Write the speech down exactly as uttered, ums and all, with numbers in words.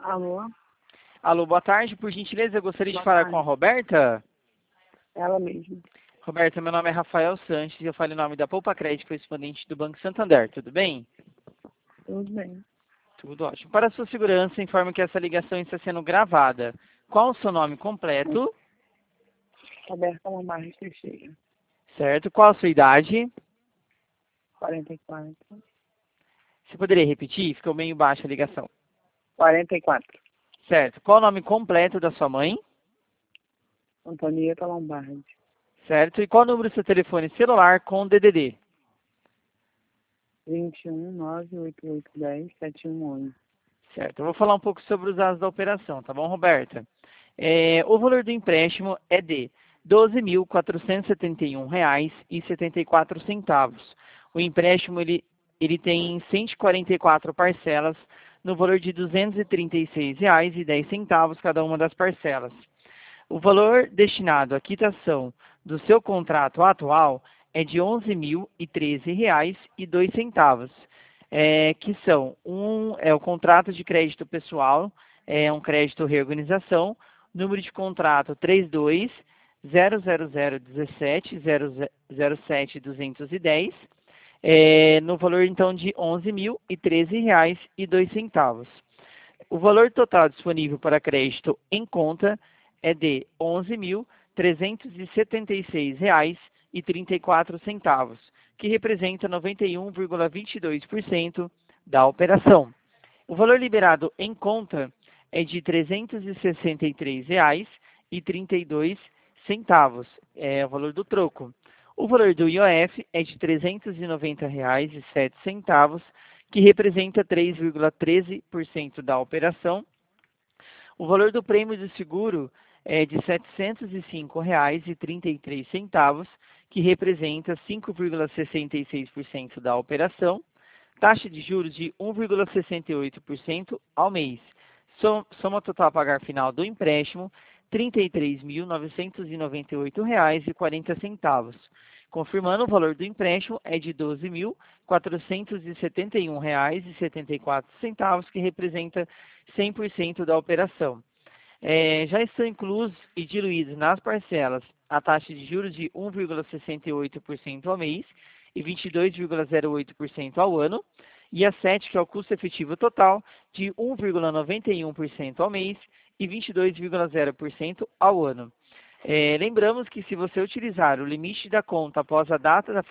Alô? Alô, boa tarde. Por gentileza, eu gostaria Boa de falar tarde. com a Roberta. Ela mesma. Roberta, meu nome é Rafael Sanches, eu falo em nome da Poupa Crédito, correspondente do Banco Santander. Tudo bem? Tudo bem. Tudo ótimo. Para a sua segurança, informo que essa ligação está sendo gravada. Qual o seu nome completo? Roberta Lombardi Teixeira. Certo. Qual a sua idade? quarenta e quatro. Você poderia repetir? Ficou meio baixa a ligação. quarenta e quatro. Certo. Qual o nome completo da sua mãe? Antonieta Lombardi. Certo. E qual o número do seu telefone celular com D D D? vinte e um, nove oito oito um zero, sete um onze. Certo. Eu vou falar um pouco sobre os dados da operação, tá bom, Roberta? É, o valor do empréstimo é de doze mil quatrocentos e setenta e um reais e setenta e quatro centavos. O empréstimo ele, ele tem cento e quarenta e quatro parcelas no valor de duzentos e trinta e seis reais e dez centavos cada uma das parcelas. O valor destinado à quitação do seu contrato atual é de onze mil e treze reais e dois centavos, é, que são um é o contrato de crédito pessoal, é um crédito reorganização, número de contrato trinta e dois zero zero zero dezessete zero zero sete duzentos e dez, é, no valor então de onze mil e treze reais e dois centavos. O valor total disponível para crédito em conta é de onze mil trezentos e setenta e seis reais e trinta e quatro centavos, que representa noventa e um vírgula vinte e dois por cento da operação. O valor liberado em conta é de trezentos e sessenta e três reais e trinta e dois centavos, é o valor do troco. O valor do I O F é de trezentos e noventa reais e sete centavos, que representa três vírgula treze por cento da operação. O valor do prêmio de seguro é de setecentos e cinco reais e trinta e três centavos, que representa cinco vírgula sessenta e seis por cento da operação. Taxa de juros de um vírgula sessenta e oito por cento ao mês. Soma total a pagar final do empréstimo, trinta e três mil novecentos e noventa e oito reais e quarenta centavos. Confirmando, o valor do empréstimo é de doze mil quatrocentos e setenta e um reais e setenta e quatro centavos, que representa cem por cento da operação. É, já estão inclusos e diluídos nas parcelas a taxa de juros de um vírgula sessenta e oito por cento ao mês e vinte e dois vírgula zero oito por cento ao ano, e a sete, que é o custo efetivo total, de um vírgula noventa e um por cento ao mês e vinte e dois vírgula zero por cento ao ano. É, lembramos que se você utilizar o limite da conta após a data da